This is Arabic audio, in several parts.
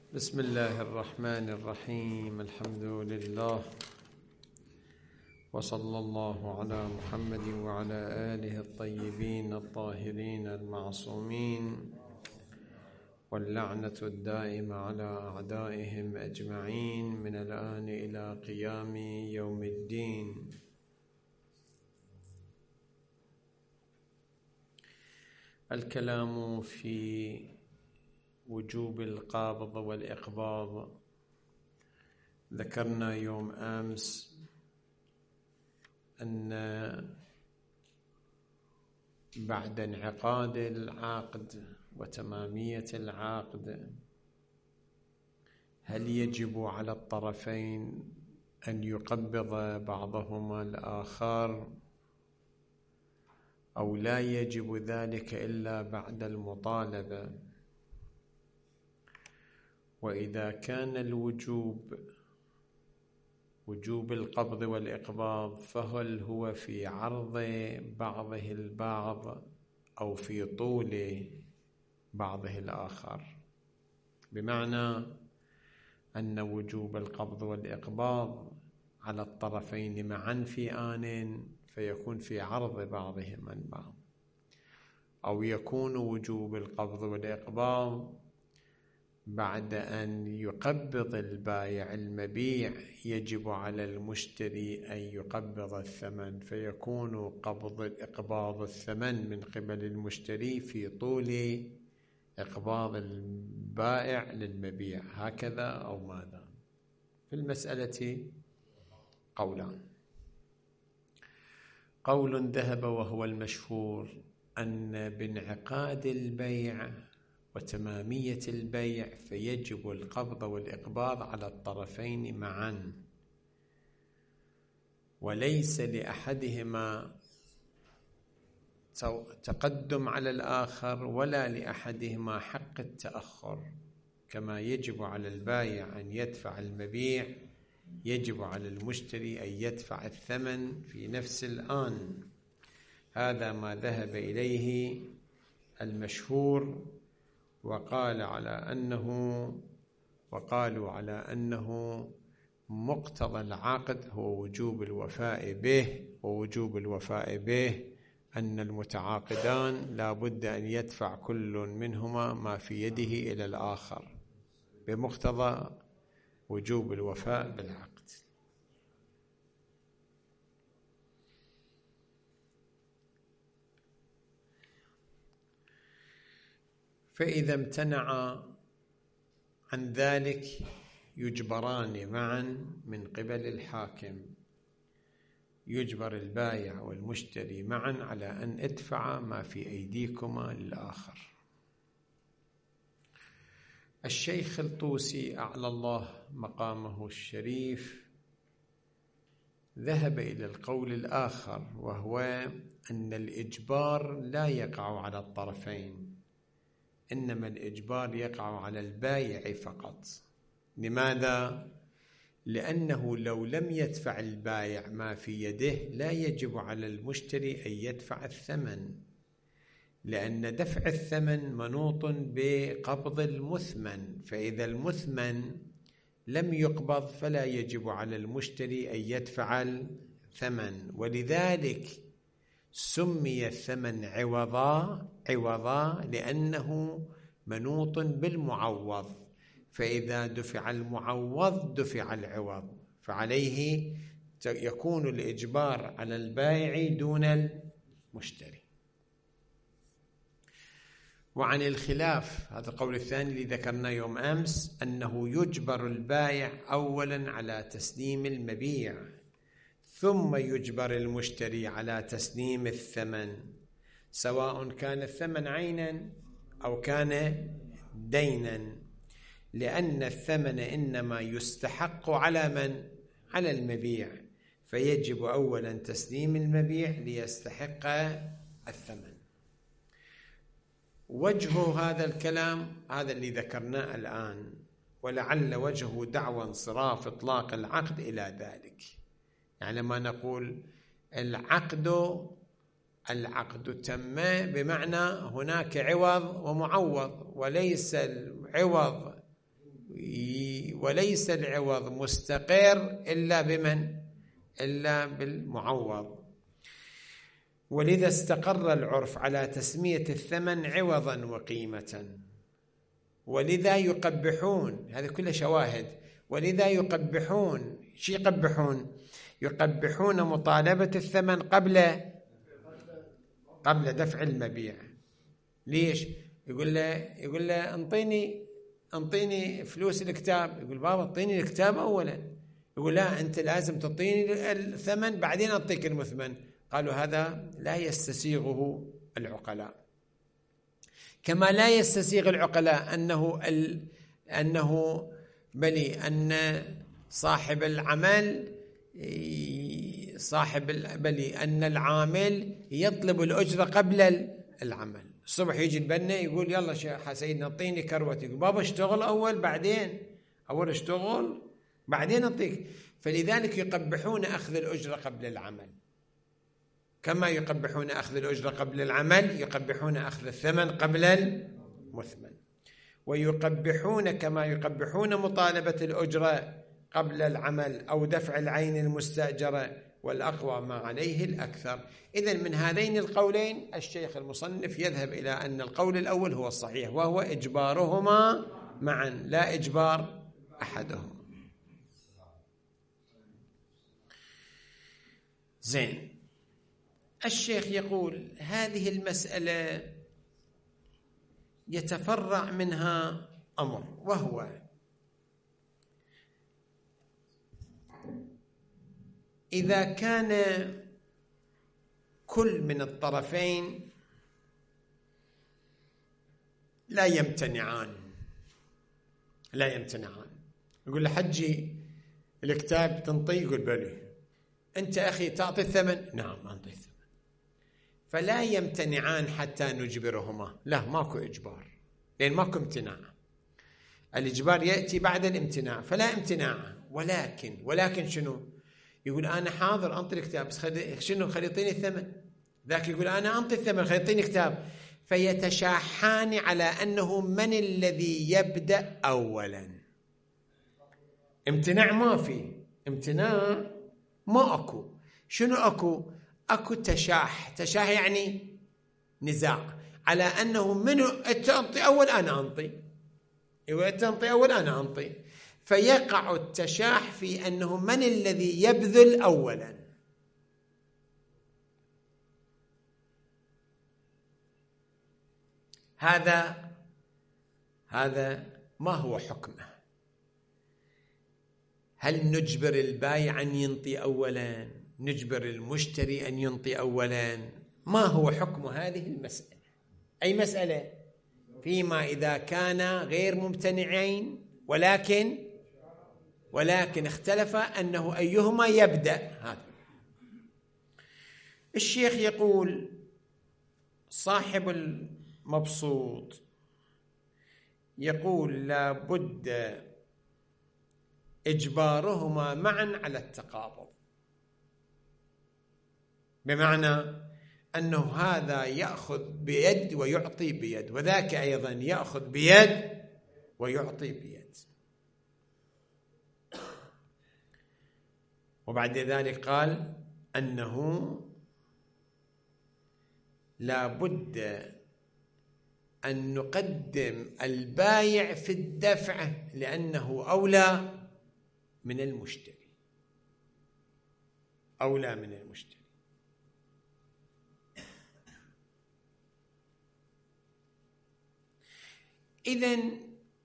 بسم الله الرحمن الرحيم. الحمد لله وصلى الله على محمد وعلى آله الطيبين الطاهرين المعصومين، واللعنة الدائمة على أعدائهم أجمعين من الآن إلى قيام يوم الدين. الكلام في وجوب القبض والإقباض. ذكرنا يوم أمس أن بعد انعقاد العقد وتمامية العقد هل يجب على الطرفين أن يقبض بعضهما الآخر أو لا يجب ذلك إلا بعد المطالبة؟ وإذا كان وجوب القبض والإقباض فهل هو في عرض بعضه البعض أو في طول بعضه الآخر؟ بمعنى أن وجوب القبض والإقباض على الطرفين معا في آن فيكون في عرض بعضهما البعض، أو يكون وجوب القبض والإقباض بعد أن يقبض البائع المبيع يجب على المشتري أن يقبض الثمن، فيكون إقباض الثمن من قبل المشتري في طول إقباض البائع للمبيع، هكذا أو ماذا؟ في المسألة قولان. قول ذهب وهو المشهور أن بانعقاد البيع وتمامية البيع فيجب القبض والإقباض على الطرفين معا، وليس لأحدهما تقدم على الآخر ولا لأحدهما حق التأخر. كما يجب على البائع أن يدفع المبيع يجب على المشتري أن يدفع الثمن في نفس الآن. هذا ما ذهب إليه المشهور، وقالوا على أنه مقتضى العقد هو وجوب الوفاء به، ووجوب الوفاء به أن المتعاقدان لا بد أن يدفع كل منهما ما في يده إلى الآخر بمقتضى وجوب الوفاء بالعقد. فإذا امتنع عن ذلك يجبران معا من قبل الحاكم، يجبر البائع والمشتري معا على أن ادفع ما في أيديكما للآخر. الشيخ الطوسي أعلى الله مقامه الشريف ذهب إلى القول الآخر، وهو أن الإجبار لا يقع على الطرفين، إنما الإجبار يقع على البائع فقط. لماذا؟ لأنه لو لم يدفع البائع ما في يده لا يجب على المشتري أن يدفع الثمن، لأن دفع الثمن منوط بقبض المثمن، فإذا المثمن لم يقبض فلا يجب على المشتري أن يدفع الثمن، ولذلك سمي الثمن عوضا لأنه منوط بالمعوض، فإذا دفع المعوض دفع العوض، فعليه يكون الإجبار على البائع دون المشتري. وعن الخلاف، هذا القول الثاني اللي ذكرنا يوم أمس، أنه يجبر البائع أولا على تسليم المبيع ثم يجبر المشتري على تسليم الثمن، سواء كان الثمن عينا أو كان دينا، لأن الثمن إنما يستحق على من؟ على المبيع، فيجب أولا تسليم المبيع ليستحق الثمن. وجه هذا الكلام هذا اللي ذكرناه الآن، ولعل وجهه دعوى انصراف إطلاق العقد إلى ذلك. يعني ما نقول العقد تم بمعنى هناك عوض ومعوض، وليس العوض وليس العوض مستقر إلا بمن؟ إلا بالمعوض. ولذا استقر العرف على تسمية الثمن عوضا وقيمة، ولذا يقبحون، هذه كلها شواهد، ولذا يقبحون. شو يقبحون؟ يقبحون مطالبة الثمن قبل دفع المبيع. ليش؟ يقول له انطيني فلوس الكتاب. يقول بابا اعطيني الكتاب اولا. يقول لا، انت لازم تعطيني الثمن بعدين اعطيك المثمن. قالوا هذا لا يستسيغه العقلاء، كما لا يستسيغ العقلاء أنه أن صاحب العمل أن العامل يطلب الأجرة قبل العمل. الصبح يجي البنا يقول يلا يا سيدنا اعطيني كروتي. يقول بابا اشتغل أول اشتغل بعدين أعطيك. فلذلك يقبحون أخذ الأجرة قبل العمل، كما يقبحون أخذ الأجرة قبل العمل يقبحون أخذ الثمن قبل المثمن. ويقبحون كما يقبحون مطالبة الأجرة قبل العمل أو دفع العين المستأجرة، والأقوى ما عليه الأكثر. إذن من هذين القولين الشيخ المصنف يذهب إلى أن القول الأول هو الصحيح، وهو إجبارهما معا لا إجبار أحدهما. زين، الشيخ يقول هذه المسألة يتفرع منها أمر، وهو إذا كان كل من الطرفين لا يمتنعان. يقول له حجي الكتاب تنطي؟ يقول بلي. أنت أخي تعطي الثمن؟ نعم أعطي الثمن. فلا يمتنعان حتى نجبرهما، لا ماكو إجبار، لأن ماكو امتناع. الإجبار يأتي بعد الامتناع، فلا امتناع. ولكن شنو؟ يقول أنا حاضر أنطي الكتاب، بس شنو؟ خلي يعطيني الثمن. ذاك يقول أنا أنطي الثمن، خلي يعطيني كتاب. فيتشاحان على أنه من الذي يبدأ أولا. امتناع ما في، امتناع ما أكو. شنو أكو؟ أكو تشاح يعني نزاع على أنه منو أنطي أول أنا أنطي، أنطي أول أنا أنطي. فيقع التشاح في أنه من الذي يبذل أولا. هذا ما هو حكمه؟ هل نجبر البائع أن ينطي أولا؟ نجبر المشتري أن ينطي أولا؟ ما هو حكم هذه المسألة؟ أي مسألة؟ فيما إذا كان غير ممتنعين ولكن اختلف أنه أيهما يبدأ. هذا الشيخ يقول صاحب المبسوط يقول لا بد إجبارهما معا على التقابض، بمعنى أنه هذا يأخذ بيد ويعطي بيد، وذاك أيضا يأخذ بيد ويعطي بيد. وبعد ذلك قال أنه لا بد أن نقدم البايع في الدفع لأنه أولى من المشتري. إذن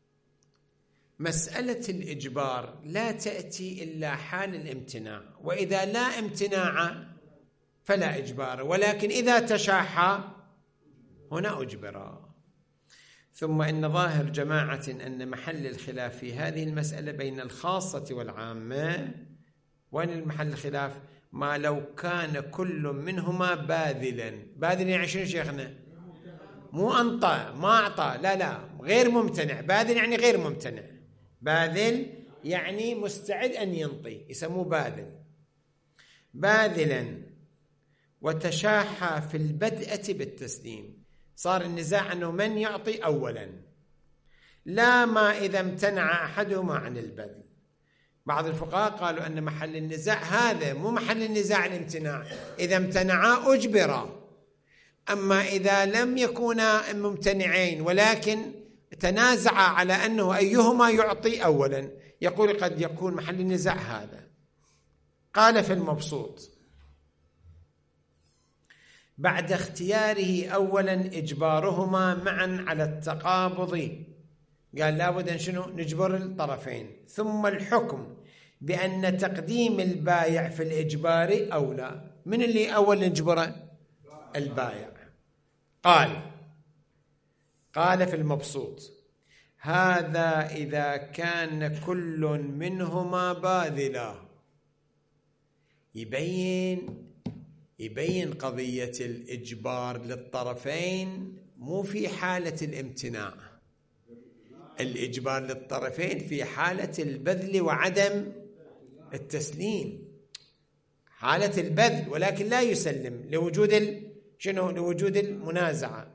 مسألة الإجبار لا تأتي إلا حال الامتناع، وإذا لا امتناع فلا إجبار، ولكن إذا تشاحى هنا أجبر. ثم إن ظاهر جماعة أن محل الخلاف في هذه المسألة بين الخاصة والعامة. وين المحل الخلاف؟ ما لو كان كل منهما باذلا يعني شنو شيخنا؟ مو أنطى ما أعطى، لا غير ممتنع. باذل يعني غير ممتنع، باذل يعني مستعد أن ينطي، يسموه باذلا وتشاحى في البدءة بالتسليم. صار النزاع أنه من يعطي أولا. لا ما إذا امتنع أحدهما عن البذل. بعض الفقهاء قالوا أن محل النزاع هذا مو محل النزاع الامتناع، إذا امتنعا أجبرا. أما إذا لم يكونا ممتنعين ولكن تنازعا على أنه أيهما يعطي أولا، يقول قد يكون محل النزاع هذا. قال في المبسوط: بعد اختياره أولا إجبارهما معا على التقابض، قال لابد أن شنو نجبر الطرفين، ثم الحكم بأن تقديم البايع في الإجبار أولى. من اللي أول نجبره؟ البايع. قال في المبسوط: هذا إذا كان كل منهما باذلا. يبين قضية الإجبار للطرفين مو في حالة الامتناع، الإجبار للطرفين في حالة البذل وعدم التسليم، حالة البذل ولكن لا يسلم لوجود المنازعة.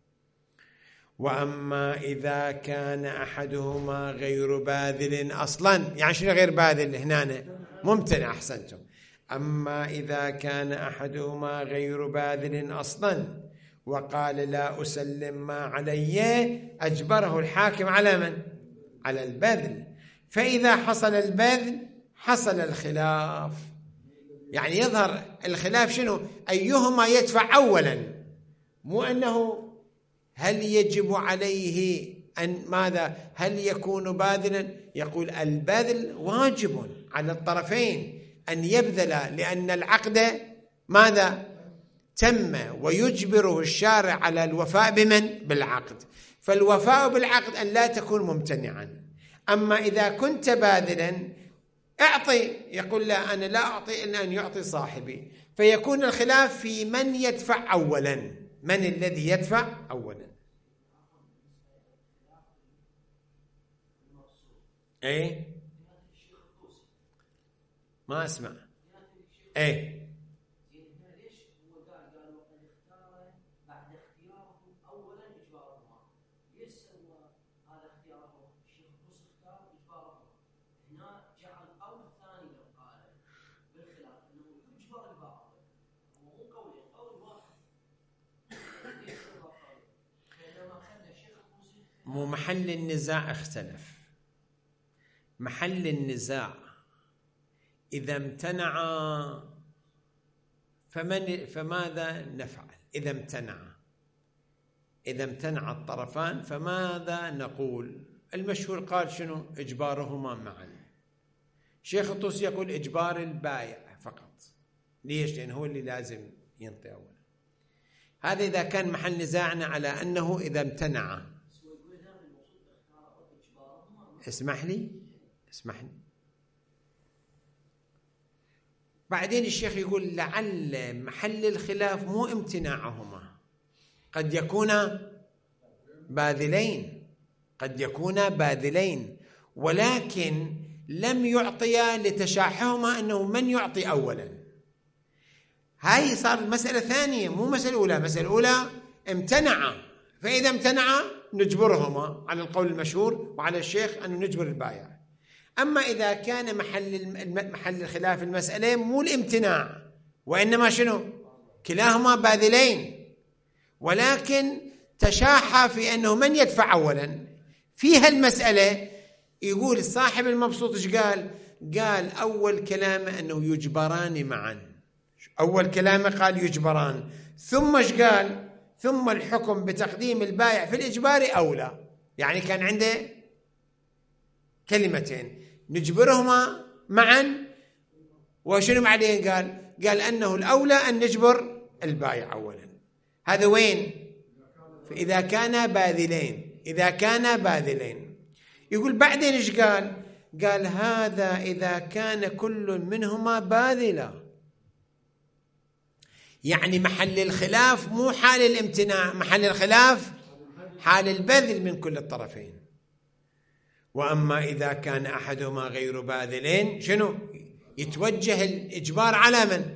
وأما إذا كان أحدهما غير باذل أصلا، يعني شنو غير باذل هنا؟ ممتنع. أحسنتم. أما إذا كان أحدهما غير باذل أصلا وقال لا أسلم ما علي، أجبره الحاكم على من؟ على البذل. فإذا حصل البذل حصل الخلاف، يعني يظهر الخلاف شنو؟ أيهما يدفع أولا، مو أنه هل يجب عليه أن ماذا؟ هل يكون باذلا؟ يقول البذل واجب على الطرفين أن يبذل، لأن العقد ماذا؟ تم، ويجبره الشارع على الوفاء بمن؟ بالعقد. فالوفاء بالعقد أن لا تكون ممتنعا. أما إذا كنت باذلا أعطي، يقول لا أنا لا أعطي إلا أن يعطي صاحبي، فيكون الخلاف في من يدفع أولا، من الذي يدفع أولا. إيه ما أسمع. إيه مو محل النزاع اختلف. محل النزاع إذا امتنع فماذا نفعل؟ إذا امتنع الطرفان فماذا نقول؟ المشهور قال شنو؟ إجبارهما معا. شيخ الطوسي يقول إجبار البايع فقط. ليش؟ لأنه هو اللي لازم ينطي أولا. هذا إذا كان محل نزاعنا على أنه إذا امتنع. اسمح لي. بعدين الشيخ يقول لعل محل الخلاف مو امتناعهما، قد يكون باذلين ولكن لم يعطيا لتشاحهما أنه من يعطي أولا. هاي صار مسألة ثانية مو مسألة أولى. مسألة أولى امتنع، فإذا امتنع نجبرهما على القول المشهور وعلى الشيخ أن نجبر البايع. أما إذا كان محل الخلاف المسألة مو الامتناع وإنما شنو؟ كلاهما باذلين ولكن تشاحى في أنه من يدفع أولا. فيها المسألة يقول صاحب المبسوط إيش قال أول كلامه أنه يجبران معا. أول كلامه قال يجبران، ثم إيش قال؟ ثم الحكم بتقديم البائع في الإجبار أولى. يعني كان عنده كلمتين نجبرهما معا، وشنو بعدين قال أنه الأولى أن نجبر البائع أولا. هذا وين؟ إذا كان باذلين. يقول بعدين إيش قال هذا إذا كان كل منهما باذلا. يعني محل الخلاف مو حال الامتناع، محل الخلاف حال البذل من كل الطرفين. وأما إذا كان أحدهما غير باذلين شنو؟ يتوجه الإجبار على من؟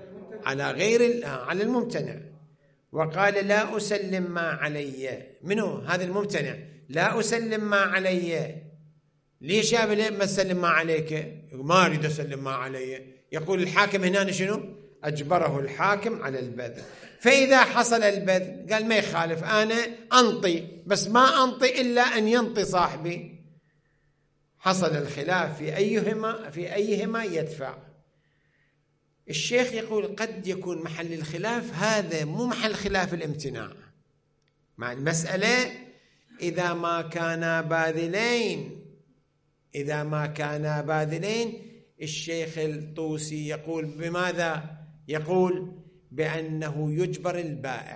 على الممتنع. وقال لا أسلم ما علي. منو هذا الممتنع؟ لا أسلم ما علي. ليش يا ابني ما تسلم ما عليك؟ ما أريد أسلم ما علي. يقول الحاكم هنا شنو؟ أجبره الحاكم على البذل. فإذا حصل البذل قال ما يخالف، أنا أنطي، بس ما أنطي إلا أن ينطي صاحبي. حصل الخلاف في أيهما يدفع. الشيخ يقول قد يكون محل الخلاف هذا مو محل خلاف الامتناع، مع المسألة إذا ما كانا باذلين. الشيخ الطوسي يقول بماذا؟ يقول بأنه يجبر البائع.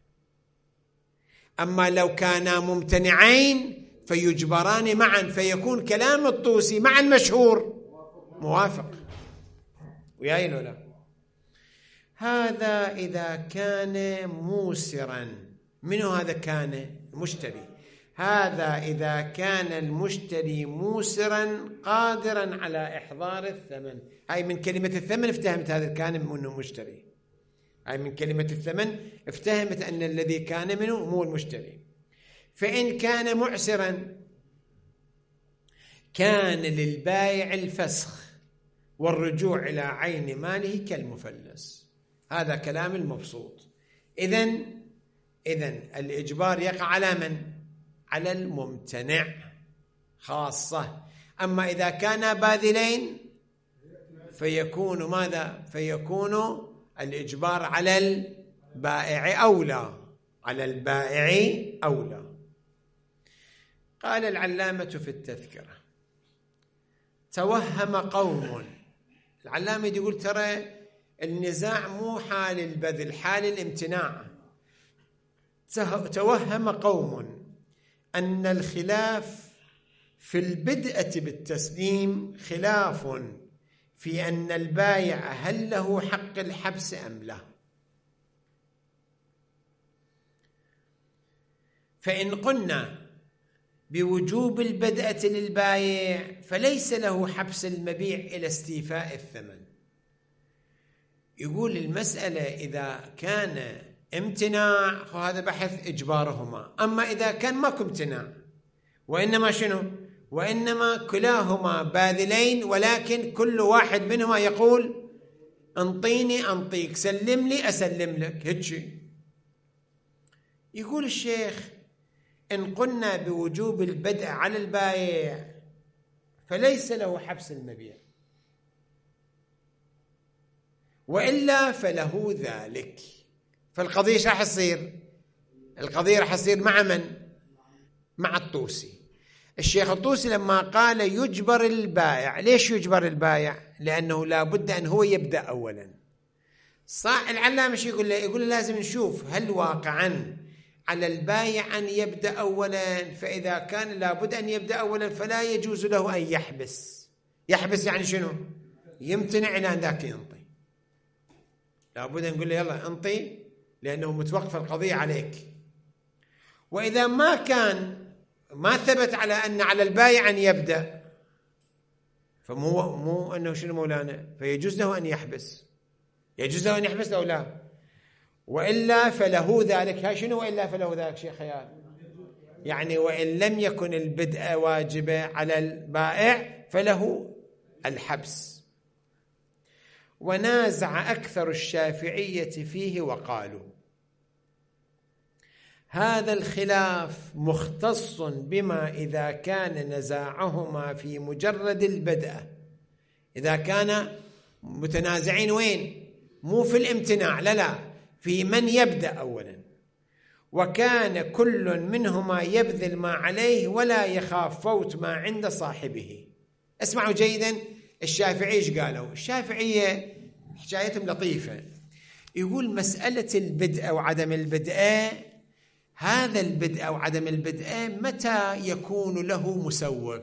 أما لو كانا ممتنعين فيجبران معا، فيكون كلام الطوسي مع المشهور موافق. وياي لا؟ هذا إذا كان موسرا. منو هذا كان؟ المشتري. هذا إذا كان المشتري موسرا قادرا على إحضار الثمن. هاي من كلمة الثمن افتهمت هذا كان منه مشتري. هاي من كلمة الثمن افتهمت أن الذي كان منه مو المشتري. فإن كان معسرا كان للبائع الفسخ والرجوع إلى عين ماله كالمفلس. هذا كلام المبسوط. إذن الإجبار يقع على من؟ على الممتنع خاصة. أما إذا كان باذلين فيكون ماذا؟ فيكون الإجبار على البائع أولى. قال العلامة في التذكرة: توهم قوم. العلامة يقول ترى النزاع مو حال البذل، حال الامتناع. توهم قوم أن الخلاف في البدءة بالتسليم خلاف في أن البايع هل له حق الحبس أم لا. فإن قلنا بوجوب البدءة للبايع فليس له حبس المبيع إلى استيفاء الثمن. يقول المسألة إذا كان امتناع هذا بحث إجبارهما. أما إذا كان ماكو امتناع وإنما شنو؟ وإنما كلاهما باذلين، ولكن كل واحد منهما يقول انطيني أنطيك، سلم لي أسلم لك، هيك. يقول الشيخ إن قلنا بوجوب البدء على البائع فليس له حبس المبيع، وإلا فله ذلك. فالقضية راح تصير؟ القضية راح تصير مع من؟ مع الطوسي. الشيخ الطوسي لما قال يجبر البائع، ليش يجبر البائع؟ لأنه لا بد أن هو يبدأ أولا. العلامة شو يقول له؟ يقول له لازم نشوف هل واقعا على البائع أن يبدأ أولا. فإذا كان لا بد أن يبدأ أولا فلا يجوز له أن يحبس. يحبس يعني شنو؟ يمتنع إلى أن ذاك ينطي. لا بد أن نقول له يلا انطي لأنه متوقف القضية عليك. وإذا ما ثبت على أن على البائع أن يبدأ فمو أنه شنو مولانا، فيجوز له أن يحبس. يجوز له أن يحبس أو لا؟ وإلا فله ذلك. ها شنو وإلا فله ذلك شيخ خيال؟ يعني وإن لم يكن البدء واجبة على البائع فله الحبس. ونازع أكثر الشافعية فيه وقالوا هذا الخلاف مختص بما إذا كان نزاعهما في مجرد البدء. إذا كان متنازعين وين؟ مو في الامتناع، لا، في من يبدأ أولا، وكان كل منهما يبذل ما عليه ولا يخاف فوت ما عند صاحبه. اسمعوا جيدا الشافعية ايش قالوا. الشافعية حكايتهم لطيفة. يقول مسألة البدء وعدم البدء، هذا البدء أو عدم البدء متى يكون له مسوغ؟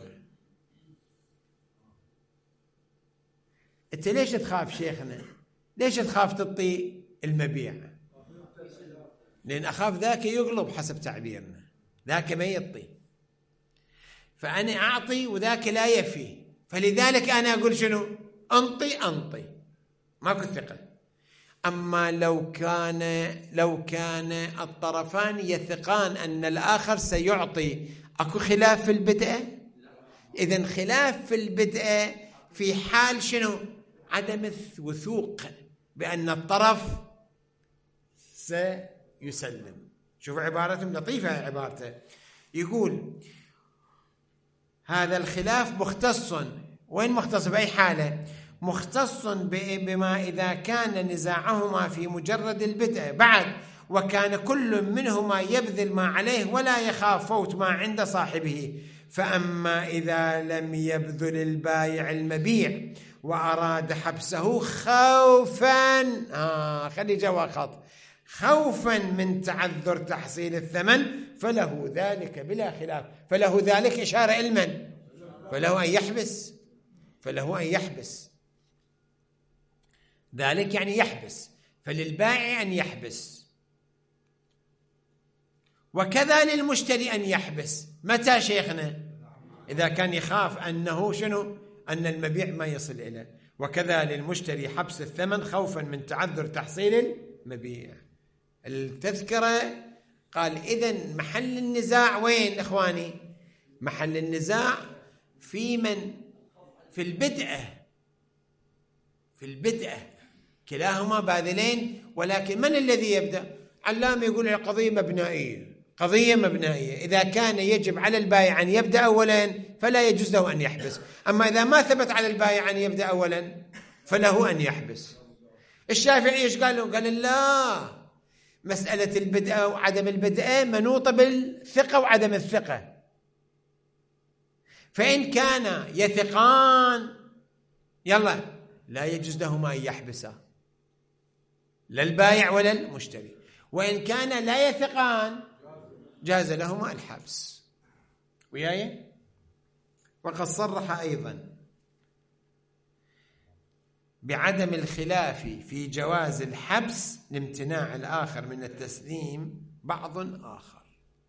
أنت ليش تخاف شيخنا؟ ليش تخاف تعطي المبيع؟ لأن أخاف ذاك يغلب حسب تعبيرنا، ذاك ما يعطي، فأنا أعطي وذاك لا يفي، فلذلك أنا أقول شنو؟ أنطي ماكو ثقة. أما لو كان الطرفان يثقان أن الآخر سيعطي أكو خلاف في البدء؟ إذن خلاف في البدء في حال شنو؟ عدم الوثوق بأن الطرف سيسلم. شوفوا عبارته لطيفة، عبارته يقول هذا الخلاف مختص، وين مختص؟ بأي حالة؟ مختص بما إذا كان نزاعهما في مجرد البدء بعد وكان كل منهما يبذل ما عليه ولا يخاف فوت ما عند صاحبه. فأما إذا لم يبذل البايع المبيع وأراد حبسه خوفا خلي جوا خط، خوفا من تعذر تحصيل الثمن فله ذلك بلا خلاف. فله ذلك إشارة إلمن؟ فله أن يحبس، فله أن يحبس، ذلك يعني يحبس، فللبائع أن يحبس، وكذا للمشتري أن يحبس. متى شيخنا؟ إذا كان يخاف أنه شنو؟ أن المبيع ما يصل إليه. وكذا للمشتري حبس الثمن خوفا من تعذر تحصيل المبيع. التذكرة قال إذن محل النزاع وين إخواني؟ محل النزاع في من؟ في البدء، في البدء كلاهما باذلين، ولكن من الذي يبدأ؟ علامة يقول القضية مبنائية، قضية مبنائية. إذا كان يجب على البائع أن يبدأ أولا فلا يجوز له أن يحبس، أما إذا ما ثبت على البائع أن يبدأ أولا فله أن يحبس. الشافعي إيش قال له؟ قال لا، مسألة البدء وعدم البدء منوطة بالثقة وعدم الثقة. فإن كان يثقان يلا لا يجوز لهما أن يحبسا، لا البائع ولا المشتري. وإن كان لا يثقان جاز لهما الحبس. وياي؟ وقد صرح أيضا بعدم الخلاف في جواز الحبس لامتناع الآخر من التسليم بعض آخر.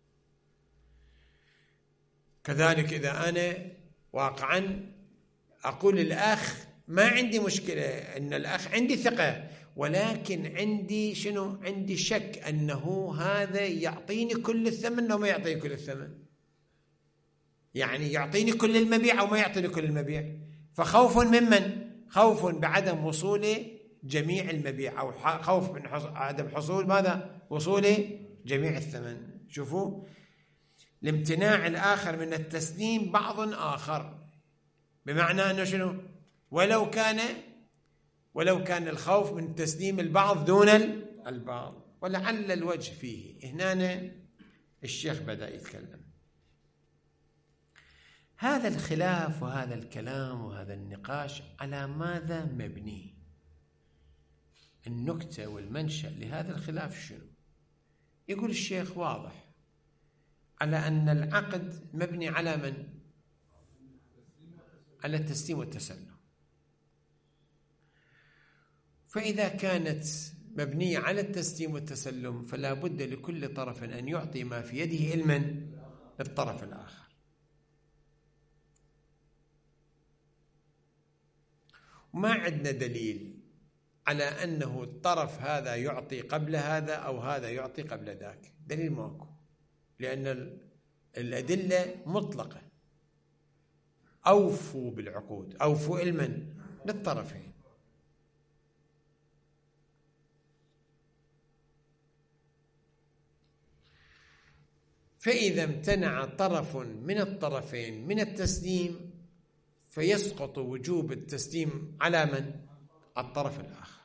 كذلك إذا أنا واقعا أقول للأخ ما عندي مشكلة أن الأخ عندي ثقة، ولكن عندي شنو؟ عندي شك أنه هذا يعطيني كل الثمن أو ما يعطيني كل الثمن، يعني يعطيني كل المبيع أو ما يعطيني كل المبيع. فخوف ممن؟ خوف بعدم وصول جميع المبيع، أو خوف من عدم حصول ماذا؟ وصول جميع الثمن. شوفوا لامتناع الآخر من التسليم بعض آخر، بمعنى أنه شنو؟ ولو كان الخوف من تسليم البعض دون البعض. ولعل الوجه فيه هنا الشيخ بدأ يتكلم. هذا الخلاف وهذا الكلام وهذا النقاش على ماذا مبني؟ النكتة والمنشأ لهذا الخلاف شنو؟ يقول الشيخ واضح على أن العقد مبني على من؟ على التسليم والتسلم. فإذا كانت مبنية على التسليم والتسلم فلا بد لكل طرف أن يعطي ما في يده علما للطرف الآخر. ما عندنا دليل على أنه الطرف هذا يعطي قبل هذا أو هذا يعطي قبل ذاك، دليل ماكو، لأن الأدلة مطلقة. أوفوا بالعقود، أوفوا علما للطرفين. فإذا امتنع طرف من الطرفين من التسليم فيسقط وجوب التسليم على من؟ الطرف الآخر.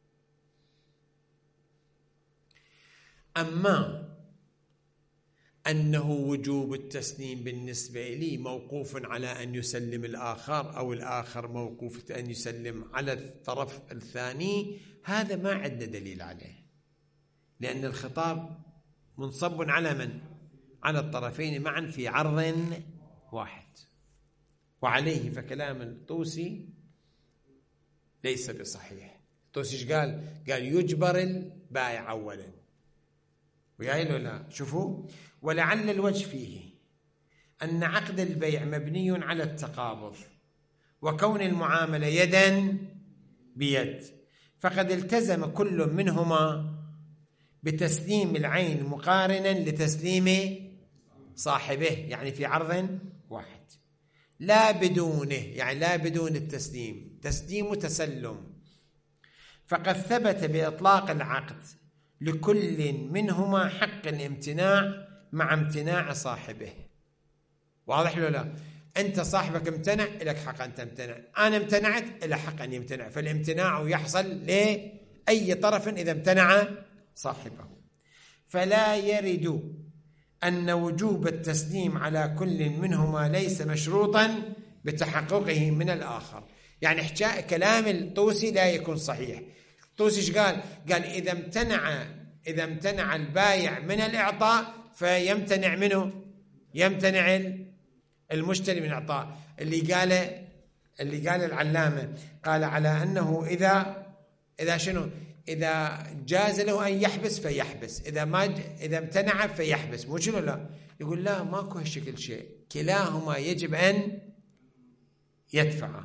أما أنه وجوب التسليم بالنسبة لي موقوف على أن يسلم الآخر أو الآخر موقوف أن يسلم على الطرف الثاني، هذا ما عندنا دليل عليه، لأن الخطاب منصب على من؟ على الطرفين معا في عرض واحد. وعليه فكلام الطوسي ليس بصحيح. الطوسي ايش قال؟ قال يجبر البائع أولا. وياي له لا؟ شوفوا، ولعل الوجه فيه أن عقد البيع مبني على التقابض وكون المعاملة يدا بيد، فقد التزم كل منهما بتسليم العين مقارنا لتسليم صاحبه يعني في عرض واحد، لا بدونه يعني لا بدون التسليم، تسليم تسلم. فقد ثبت بإطلاق العقد لكل منهما حق الامتناع مع امتناع صاحبه. واضح ولا لا؟ أنت صاحبك امتنع، لك حق أن تمتنع، أنا امتنعت، إلى حق أن يمتنع. فالامتناع يحصل لأي طرف إذا امتنع صاحبه. فلا يرد أن وجوب التسليم على كل منهما ليس مشروطا بتحققه من الآخر. يعني كلام الطوسي لا يكون صحيح. الطوسي ايش قال؟ قال إذا امتنع البايع من الإعطاء فيمتنع منه، يمتنع المشتري من الإعطاء. اللي قال العلامة قال على أنه إذا شنو؟ إذا جاز له أن يحبس فيحبس، إذا امتنع فيحبس، مو شنو؟ لا، يقول لا، ماكو هالشكل شيء، كلاهما يجب أن يدفع.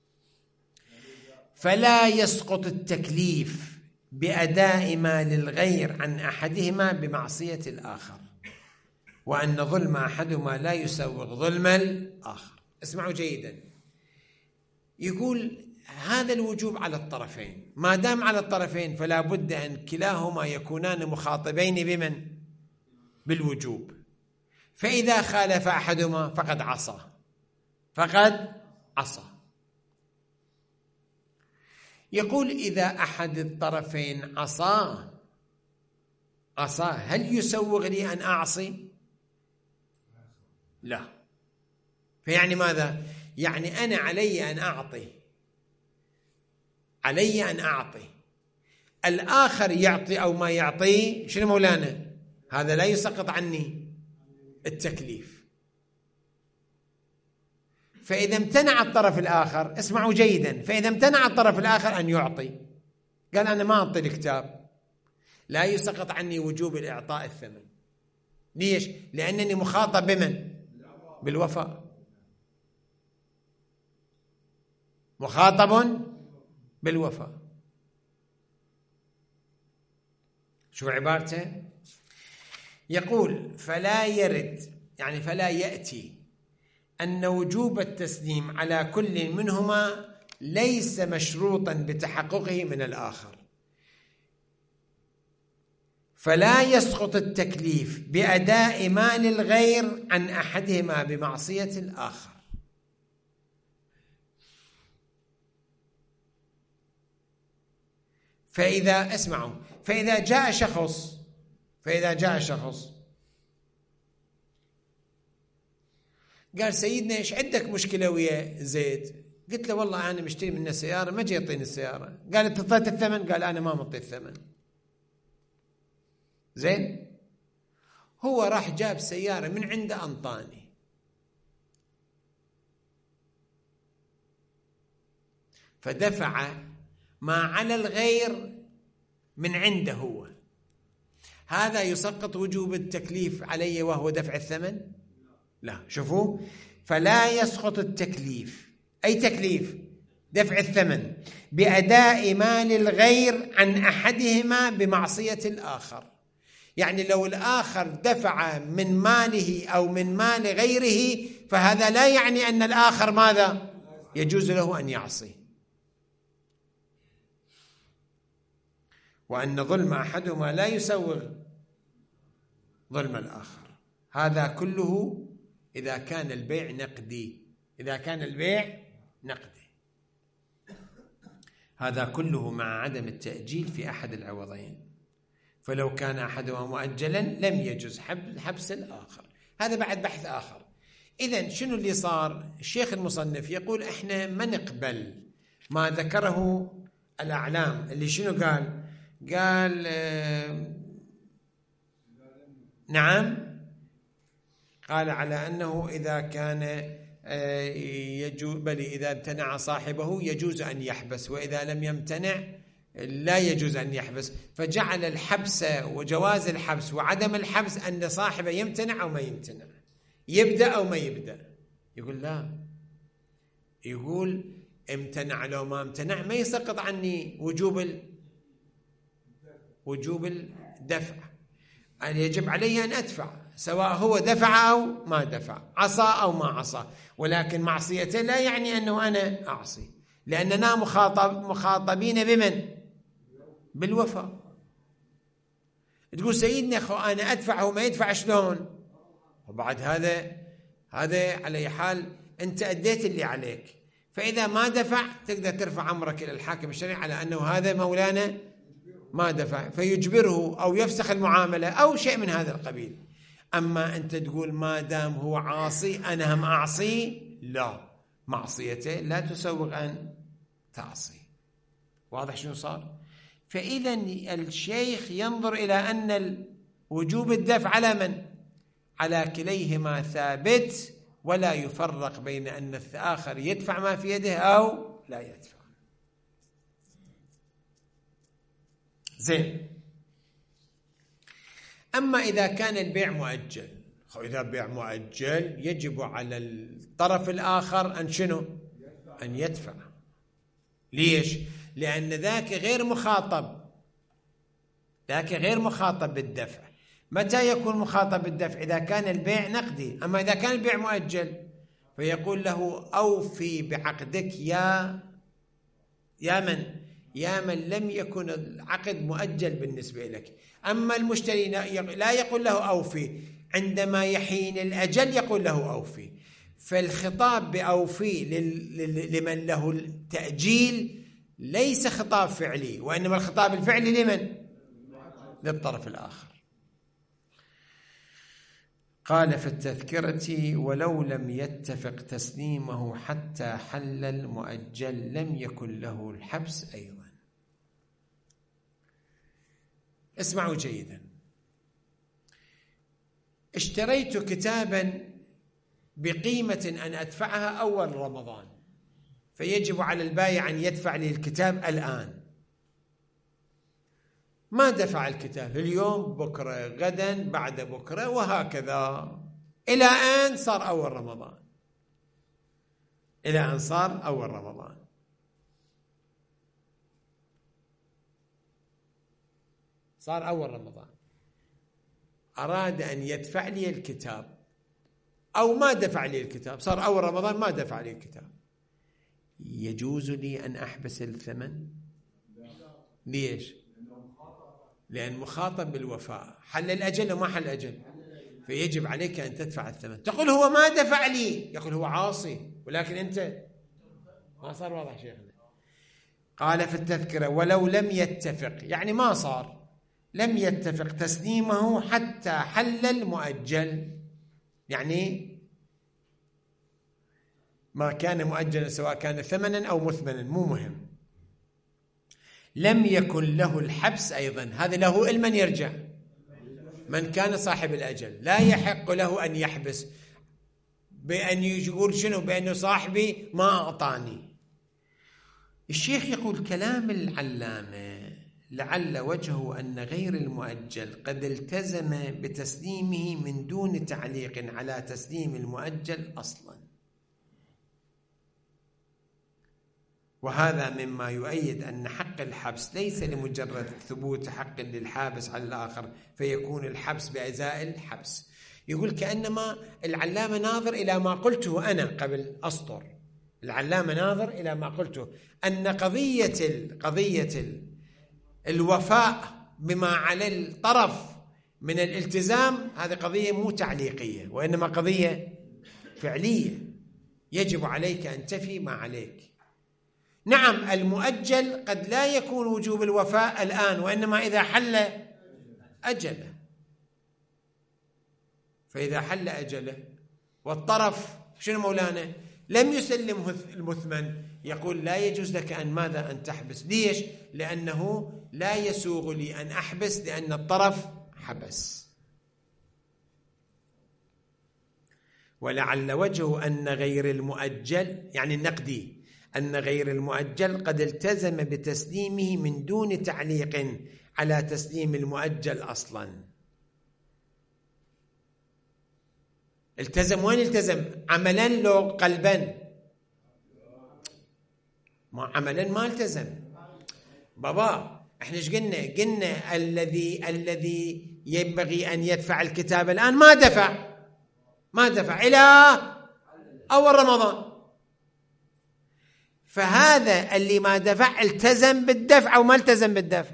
فلا يسقط التكليف بأداء ما للغير عن أحدهما بمعصية الآخر، وأن ظلم أحدهما لا يسوغ ظلم الآخر. اسمعوا جيدا، يقول هذا الوجوب على الطرفين، ما دام على الطرفين فلا بد أن كلاهما يكونان مخاطبين بمن؟ بالوجوب. فإذا خالف أحدهما فقد عصى. يقول إذا أحد الطرفين عصى هل يسوغ لي أن أعصي؟ لا. فيعني ماذا؟ يعني أنا علي أن أعطي، الآخر يعطي أو ما يعطي، شنو مولانا؟ هذا لا يسقط عني التكليف. فإذا امتنع الطرف الآخر، اسمعوا جيدا، فإذا امتنع الطرف الآخر أن يعطي، قال أنا ما أعطي الكتاب، لا يسقط عني وجوب الإعطاء الثمن. ليش؟ لأنني مخاطب بمن؟ بالوفاء، مخاطب بالوفاء. شو عبارته؟ يقول فلا يرد، يعني فلا يأتي أن وجوب التسليم على كل منهما ليس مشروطا بتحققه من الآخر، فلا يسقط التكليف بأداء ما للغير عن أحدهما بمعصية الآخر. فإذا جاء شخص قال سيدنا إيش عندك مشكلة ويا زيد؟ قلت له والله أنا مشتري منه سيارة ما جاي يعطيني السيارة. قال أنت أعطيت الثمن؟ قال أنا ما معطي الثمن. زين، هو راح جاب سيارة من عنده أنطاني، فدفع ما على الغير من عنده هو، هذا يسقط وجوب التكليف عليه وهو دفع الثمن؟ لا. شوفوا، فلا يسقط التكليف، أي تكليف؟ دفع الثمن، بأداء ما للغير عن أحدهما بمعصية الآخر. يعني لو الآخر دفع من ماله أو من مال غيره فهذا لا يعني أن الآخر ماذا؟ يجوز له أن يعصي. وأن ظلم أحدهما لا يسوغ ظلم الآخر. هذا كله إذا كان البيع نقدي، هذا كله مع عدم التأجيل في أحد العوضين. فلو كان أحدهما مؤجلا لم يجوز حبس الآخر. هذا بعد بحث آخر. إذن شنو اللي صار؟ الشيخ المصنف يقول إحنا ما نقبل ما ذكره الأعلام، اللي شنو قال نعم، قال على أنه إذا كان بل إذا امتنع صاحبه يجوز أن يحبس، وإذا لم يمتنع لا يجوز أن يحبس. فجعل الحبس وجواز الحبس وعدم الحبس أن صاحبه يمتنع أو ما يمتنع، يبدأ أو ما يبدأ. يقول لا، يقول امتنع لو ما امتنع ما يسقط عني وجوب الدفع، أن يجب علي أن أدفع. سواء هو دفع أو ما دفع، عصى أو ما عصى، ولكن معصيته لا يعني أنه أنا أعصي، لأننا مخاطبين بمن؟ بالوفاء. تقول سيدنا أخو أنا أدفع وما يدفع شلون؟ وبعد هذا على أي حال أنت أديت اللي عليك، فإذا ما دفع تقدر ترفع أمرك إلى الحاكم الشرعي على أنه هذا مولانا ما دفع، فيجبره أو يفسخ المعاملة أو شيء من هذا القبيل. أما أنت تقول ما دام هو عاصي أنا هم أعصي، لا، معصيته لا تسوغ أن تعصي. واضح شنو صار؟ فإذا الشيخ ينظر إلى أن وجوب الدفع على من؟ على كليهما ثابت، ولا يفرق بين أن الآخر يدفع ما في يده أو لا يدفع. زين. أما إذا كان البيع مؤجل، إذا بيع مؤجل يجب على الطرف الآخر أن شنو؟ أن يدفع. ليش؟ لأن ذاك غير مخاطب بالدفع. متى يكون مخاطب بالدفع؟ إذا كان البيع نقدي. أما إذا كان البيع مؤجل فيقول له أوفي بعقدك يا من لم يكن العقد مؤجل بالنسبة لك. أما المشتري لا يقول له أوفي، عندما يحين الأجل يقول له أوفي. فالخطاب بأوفي لمن له التأجيل ليس خطاب فعلي، وإنما الخطاب الفعلي لمن؟ للطرف الآخر. قال في التذكرة ولو لم يتفق تسليمه حتى حل المؤجل لم يكن له الحبس أيضا. اسمعوا جيدا. اشتريت كتابا بقيمة أن أدفعها أول رمضان، فيجب على البائع أن يدفع لي الكتاب الآن. ما دفع الكتاب اليوم، بكرة، غدا، بعد بكرة، وهكذا إلى أن صار أول رمضان. صار أول رمضان، أراد أن يدفع لي الكتاب أو ما دفع لي الكتاب، صار أول رمضان ما دفع لي الكتاب، يجوز لي أن أحبس الثمن؟ ليش؟ لأن مخاطب بالوفاء، حل الأجل وما حل الأجل، فيجب عليك أن تدفع الثمن. تقول هو ما دفع لي، يقول هو عاصي، ولكن أنت ما صار واضح شيخنا. قال في التذكرة ولو لم يتفق، يعني ما صار، لم يتفق تسليمه حتى حل المؤجل، يعني ما كان مؤجلا سواء كان ثمنا أو مثمنا مو مهم، لم يكن له الحبس أيضا. هذا له لمن يرجع؟ من كان صاحب الأجل. لا يحق له أن يحبس بأن يقول شنو؟ بأنه صاحبي ما أعطاني. الشيخ يقول كلام العلامة لعل وجهه أن غير المؤجل قد التزم بتسليمه من دون تعليق على تسليم المؤجل أصلا، وهذا مما يؤيد أن حق الحبس ليس لمجرد ثبوت حق للحابس على الآخر فيكون الحبس بأجزاء الحبس. يقول كأنما العلامة ناظر إلى ما قلته أنا قبل أسطر، العلامة ناظر إلى ما قلته أن قضية الوفاء بما على الطرف من الالتزام هذه قضية مو تعليقية، وإنما قضية فعلية، يجب عليك أن تفي ما عليك. نعم المؤجل قد لا يكون وجوب الوفاء الآن، وإنما إذا حل أجله، فإذا حل أجله والطرف شنو مولانا لم يسلمه المثمن، يقول لا يجوز لك أن ماذا؟ أن تحبس. ليش؟ لأنه لا يسوغ لي أن أحبس لأن الطرف حبس. ولعل وجهه أن غير المؤجل يعني النقدي، أن غير المؤجل قد التزم بتسليمه من دون تعليق على تسليم المؤجل أصلا. التزم وين التزم؟ عملا لو قلبا؟ ما عملا ما التزم بابا، احنا ايش قلنا الذي ينبغي أن يدفع الكتاب الآن ما دفع إلى أول رمضان. فهذا اللي ما دفع التزم بالدفع أو ما التزم بالدفع؟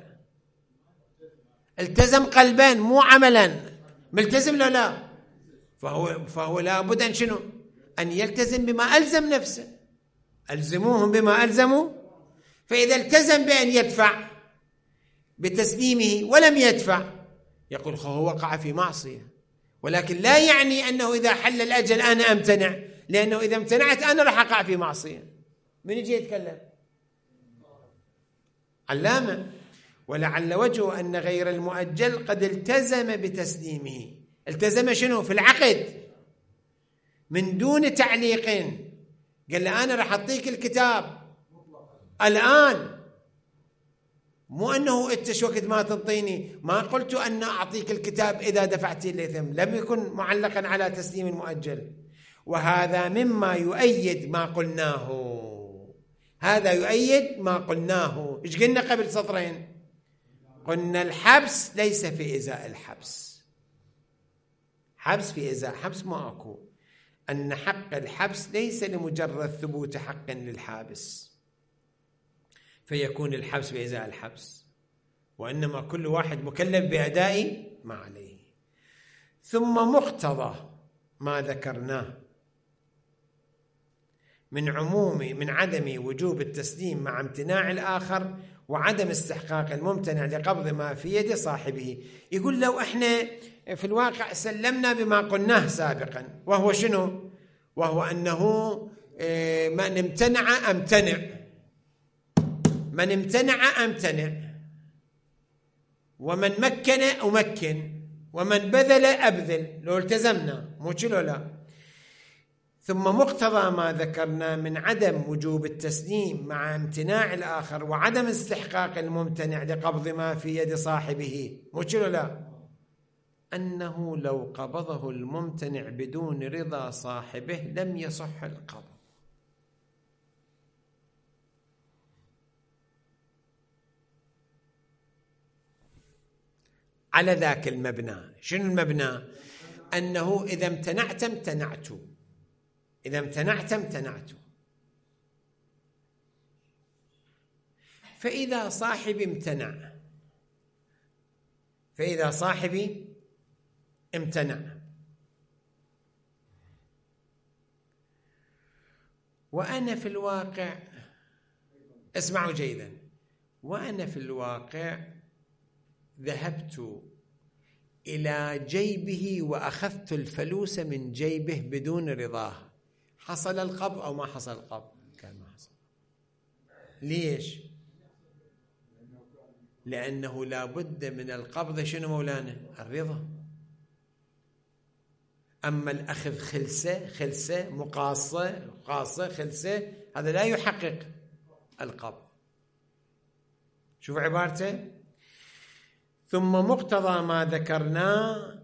التزم قلبا مو عملا. ملتزم لا فهو لابد أن شنو؟ أن يلتزم بما ألزم نفسه. ألزموهم بما ألزموا. فإذا التزم بأن يدفع بتسليمه ولم يدفع يقول هو وقع في معصية، ولكن لا يعني أنه إذا حل الأجل أنا أمتنع، لأنه إذا امتنعت أنا راح أقع في معصية. من يجي يتكلم؟ علامة. ولعل وجهه أن غير المؤجل قد التزم بتسليمه. التزم شنو؟ في العقد من دون تعليق. قال له أنا راح أعطيك الكتاب الآن، مو أنه إنت وقت ما تنطيني. ما قلت أن أعطيك الكتاب إذا دفعت الإثم، لم يكن معلقا على تسليم المؤجل. وهذا مما يؤيد ما قلناه. هذا يؤيد ما قلناه. إيش قلنا قبل سطرين؟ قلنا الحبس ليس في إزاء الحبس. حبس في إزاء حبس ما أكو. أن حق الحبس ليس لمجرد ثبوت حق للحابس فيكون الحبس بإزاء الحبس، وإنما كل واحد مكلف بأداء ما عليه. ثم مقتضى ما ذكرناه من عدم وجوب التسليم مع امتناع الآخر وعدم استحقاق الممتنع لقبض ما في يد صاحبه. يقول لو احنا في الواقع سلمنا بما قلناه سابقا، وهو شنو؟ وهو أنه من امتنع أمتنع، من امتنع أمتنع، ومن مكن أمكن، ومن بذل أبذل. لو التزمنا مو شلو لا. ثم مقتضى ما ذكرنا من عدم وجوب التسليم مع امتناع الآخر وعدم استحقاق الممتنع لقبض ما في يد صاحبه مو شلو لا، أنه لو قبضه الممتنع بدون رضا صاحبه لم يصح القبض. على ذاك المبنى. شنو المبنى؟ أنه إذا امتنعت امتنعت، إذا امتنعت امتنعت. فإذا صاحبي امتنع، فإذا صاحبي امتنع وأنا في الواقع، اسمعوا جيدا، وأنا في الواقع ذهبت إلى جيبه وأخذت الفلوس من جيبه بدون رضاه، حصل القبض أو ما حصل القبض؟ كان ما حصل. ليش؟ لأنه لا بد من القبض. شنو مولانا؟ الرضا. أما الأخذ خلسة مقاصة خلسة، هذا لا يحقق القبض. شوف عبارته. ثم مقتضى ما ذكرناه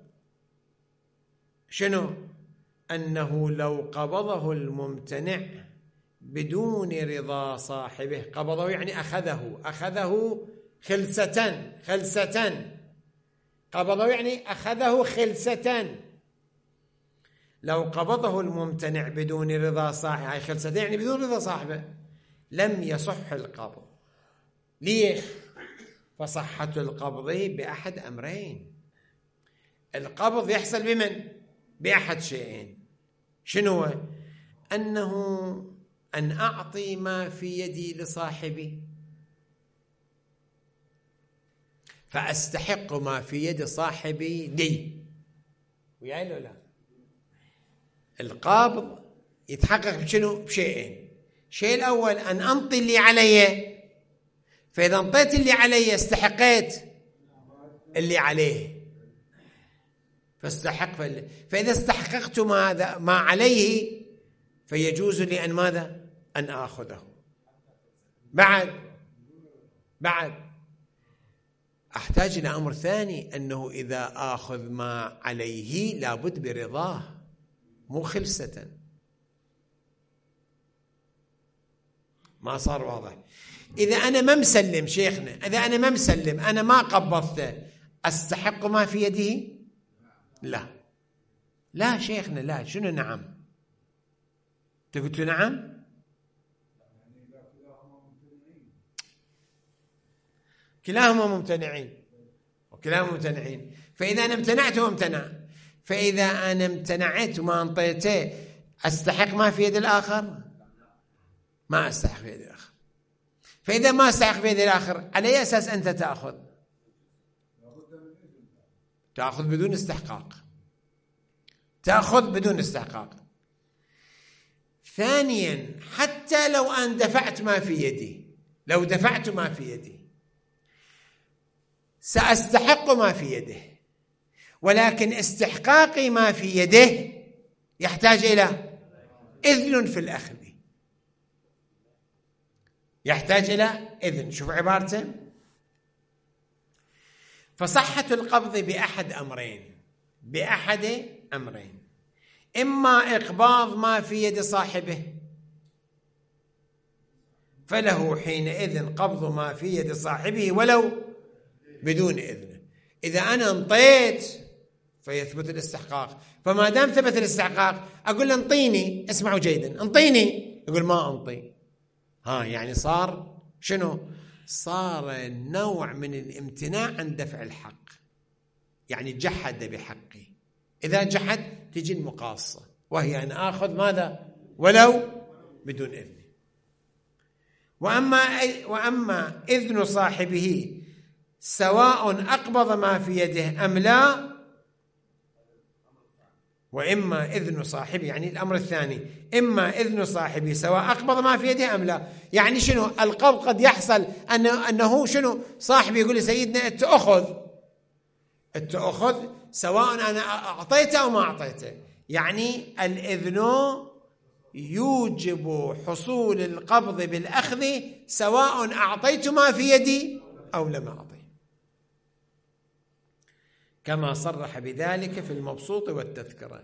شنو؟ أنه لو قبضه الممتنع بدون رضا صاحبه، قبضه يعني أخذه خلسة، قبضه يعني أخذه خلسة. لو قبضه الممتنع بدون رضا صاحبه، أي خلسة يعني بدون رضا صاحبه، لم يصح القبض. ليش؟ فصحة القبض بأحد أمرين. القبض يحصل بمن؟ بأحد شيئين. شنو؟ أنه أن أعطي ما في يدي لصاحبي فأستحق ما في يد صاحبي لي. ويعني له لا، القابض يتحقق بشنو؟ بشيئين. الشيء الأول أن أنطي اللي علي، فإذا انطيت اللي علي استحقيت اللي عليه فاستحق. فإذا استحققت ما عليه فيجوز لي أن ماذا؟ أن آخذه. بعد أحتاج إلى أمر ثاني، أنه إذا آخذ ما عليه لابد برضاه، مو خلسة. ما صار واضح. إذا أنا ما مسلم شيخنا، إذا أنا ما مسلم، أنا ما قبضته، أستحق ما في يده؟ لا شيخنا، لا. شنو نعم؟ أنت قلت له نعم؟ كلاهما ممتنعين وكلاهما ممتنعين. فإذا أنا امتنعت وامتنع، فإذا أنا امتنعت وما أنطيته، أستحق ما في يد الآخر؟ ما أستحق في يد الآخر. فإذا ما أستحق في يد الآخر، على أي أساس أنت تأخذ؟ تأخذ بدون استحقاق، تأخذ بدون استحقاق. ثانيا، حتى لو أن دفعت ما في يدي، لو دفعت ما في يدي سأستحق ما في يده، ولكن استحقاقي ما في يده يحتاج إلى إذن في الأخذ، يحتاج إلى إذن. شوف عبارته: فصحة القبض بأحد أمرين، إما إقباض ما في يد صاحبه، فله حينئذ قبض ما في يد صاحبه ولو بدون إذنه. إذا أنا انطيت فيثبت الاستحقاق، فما دام ثبت الاستحقاق أقول له انطيني. اسمعوا جيدا، انطيني، يقول ما انطي. يعني صار شنو؟ صار نوع من الامتناع عن دفع الحق، يعني جحد بحقي. إذا جحد تجي المقاصة، وهي أن آخذ ماذا؟ ولو بدون إذن. وأما إذن صاحبه سواء أقبض ما في يده أم لا، وإما إذن صاحبه، يعني الأمر الثاني، إما إذن صاحبه سواء أقبض ما في يده أم لا. يعني شنو القبض؟ قد يحصل أنه شنو صاحبي يقول لسيدنا أنت أخذ سواء أنا أعطيته أو ما أعطيته. يعني الإذن يوجب حصول القبض بالأخذ سواء أعطيت ما في يدي أو لم أعطي، كما صرح بذلك في المبسوط والتذكرة.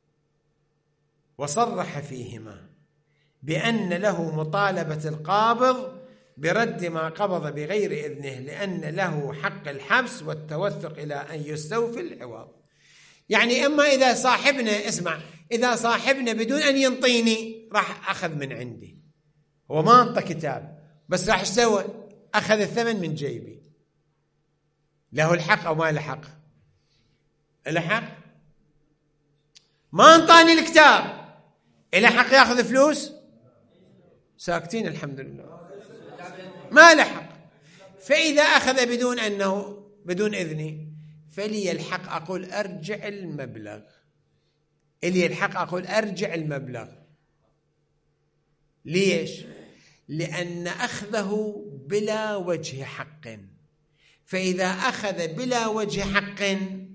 وصرح فيهما بأن له مطالبة القابض برد ما قبض بغير إذنه، لأن له حق الحبس والتوثق إلى أن يستوفي العوض. يعني إما إذا صاحبنا، اسمع، إذا صاحبنا بدون أن ينطيني راح أخذ من عندي، هو ما أنطى كتاب بس راح سوى أخذ الثمن من جيبي، له الحق أو ما له حق؟ له حق. ما أنطاني الكتاب، له حق يأخذ فلوس؟ ساكتين الحمد لله، ما له حق. فإذا أخذ بدون إذني، فلي الحق أقول أرجع المبلغ، إلي الحق أقول أرجع المبلغ. ليش؟ لأن أخذه بلا وجه حق، فإذا أخذ بلا وجه حق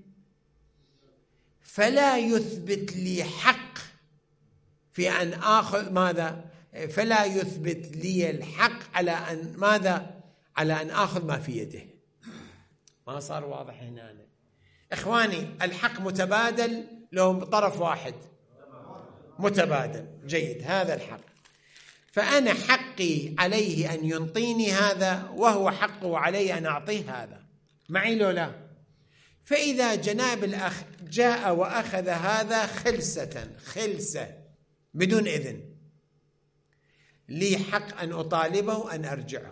فلا يثبت لي حق في أن آخذ ماذا؟ فلا يثبت لي الحق على أن ماذا؟ على أن آخذ ما في يده. ما صار واضح هنا؟ إخواني، الحق متبادل لهم طرف واحد، متبادل. جيد، هذا الحق، فأنا حقي عليه أن ينطيني هذا، وهو حقه علي أن أعطيه هذا. معي لو لا؟ فإذا جناب الأخ جاء وأخذ هذا خلسة بدون إذن، لي حق أن أطالبه أن أرجعه،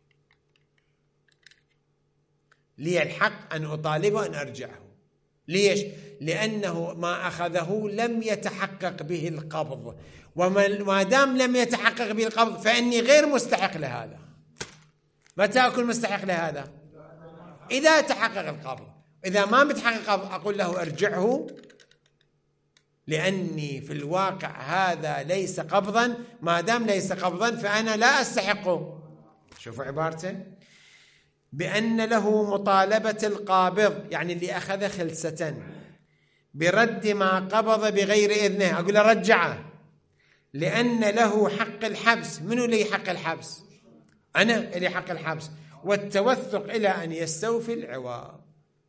لي الحق أن أطالبه أن أرجعه. ليش؟ لأنه ما أخذه لم يتحقق به القبض، وما دام لم يتحقق به القبض فإني غير مستحق لهذا. متى أكون مستحق لهذا؟ إذا تحقق القبض. إذا ما متحقق القبض أقول له أرجعه، لأني في الواقع هذا ليس قبضا، ما دام ليس قبضا فأنا لا أستحقه. شوفوا عبارته: بأن له مطالبة القابض، يعني اللي أخذ خلسة، برد ما قبض بغير إذنه، أقول له رجعه، لأن له حق الحبس. منو لي حق الحبس؟ أنا لي حق الحبس، والتوثق إلى أن يستوفي العوض.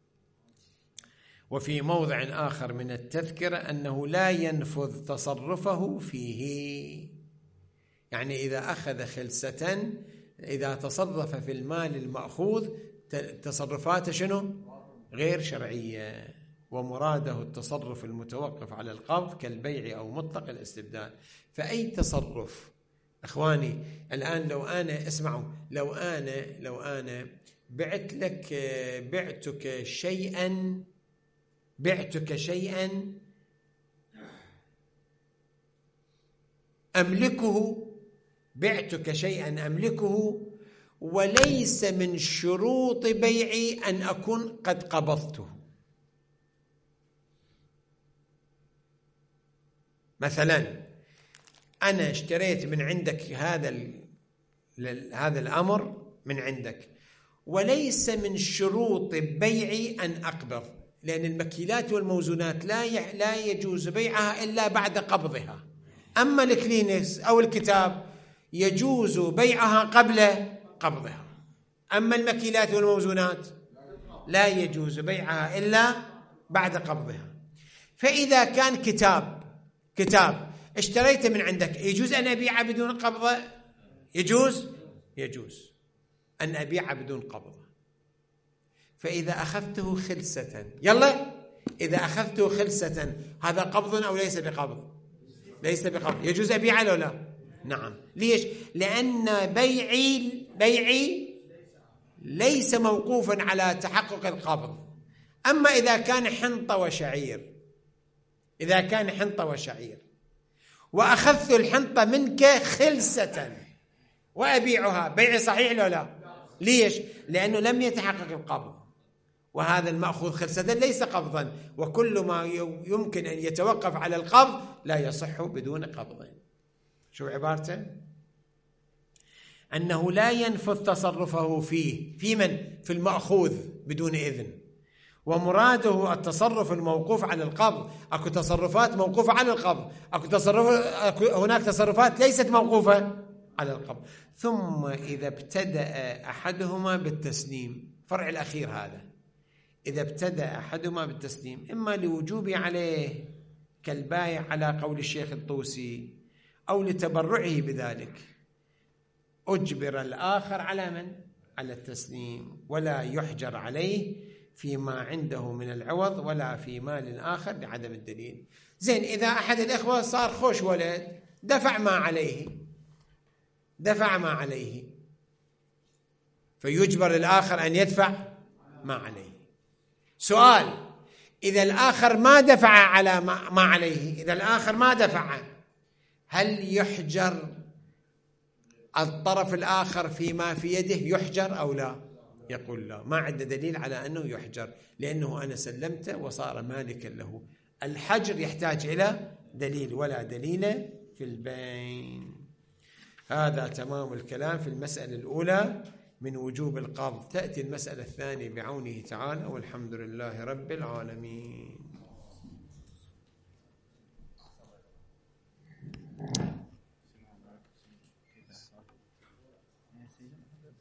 وفي موضع آخر من التذكرة أنه لا ينفذ تصرفه فيه، يعني إذا أخذ خلسة، إذا تصرف في المال المأخوذ تصرفاته شنو؟ غير شرعية، ومراده التصرف المتوقف على القبض كالبيع أو مطلق الاستبدال. فأي تصرف أخواني الآن، لو أنا اسمعوا، لو أنا بعتك شيئا أملكه، وليس من شروط بيعي أن أكون قد قبضته. مثلا أنا اشتريت من عندك هذا الأمر من عندك، وليس من شروط بيعي أن أقبض، لأن المكيلات والموزونات لا يجوز بيعها إلا بعد قبضها. أما الكلينكس أو الكتاب يجوز بيعها قبل قبضها، أما المكيلات والموزونات لا يجوز بيعها إلا بعد قبضها. فإذا كان كتاب اشتريته من عندك، يجوز أن أبيعه بدون قبضة؟ يجوز أن أبيعه بدون قبضة. فإذا أخذته خلسة، إذا أخذته خلسة، هذا قبض أو ليس بقبض؟ ليس بقبض. يجوز أبيعه لو لا؟ نعم. ليش؟ لأن بيعي ليس موقوفا على تحقق القبض. أما إذا كان حنطة وشعير، وأخذت الحنطة منك خلسة وأبيعها، بيع صحيح لو لا؟ ليش؟ لأنه لم يتحقق القبض، وهذا المأخوذ خلسة ليس قبضا، وكل ما يمكن أن يتوقف على القبض لا يصح بدون قبض. شو عبارته؟ أنه لا ينفذ تصرفه في المأخوذ بدون إذن، ومراده التصرف الموقوف على القبض. أكو تصرفات موقوفة على القبض، هناك تصرفات ليست موقوفة على القبض. ثم إذا ابتدأ أحدهما بالتسليم، فرع الأخير هذا، إذا ابتدأ أحدهما بالتسليم إما لوجوب عليه كالبايع على قول الشيخ الطوسي، أو لتبرعه بذلك، أجبر الآخر على التسليم، ولا يحجر عليه فيما عنده من العوض ولا في مال آخر لعدم الدليل. زين، إذا أحد الإخوة صار خوش ولد، دفع ما عليه، فيجبر الآخر أن يدفع ما عليه. سؤال: إذا الآخر ما دفع على ما عليه، إذا الآخر ما دفع، هل يحجر الطرف الآخر فيما في يده؟ يحجر أو لا؟ يقول لا، ما عنده دليل على أنه يحجر، لأنه أنا سلمته وصار مالكا له. الحجر يحتاج إلى دليل، ولا دليل في البين. هذا تمام الكلام في المسألة الأولى من وجوب القبض. تأتي المسألة الثانية بعونه تعالى، والحمد لله رب العالمين.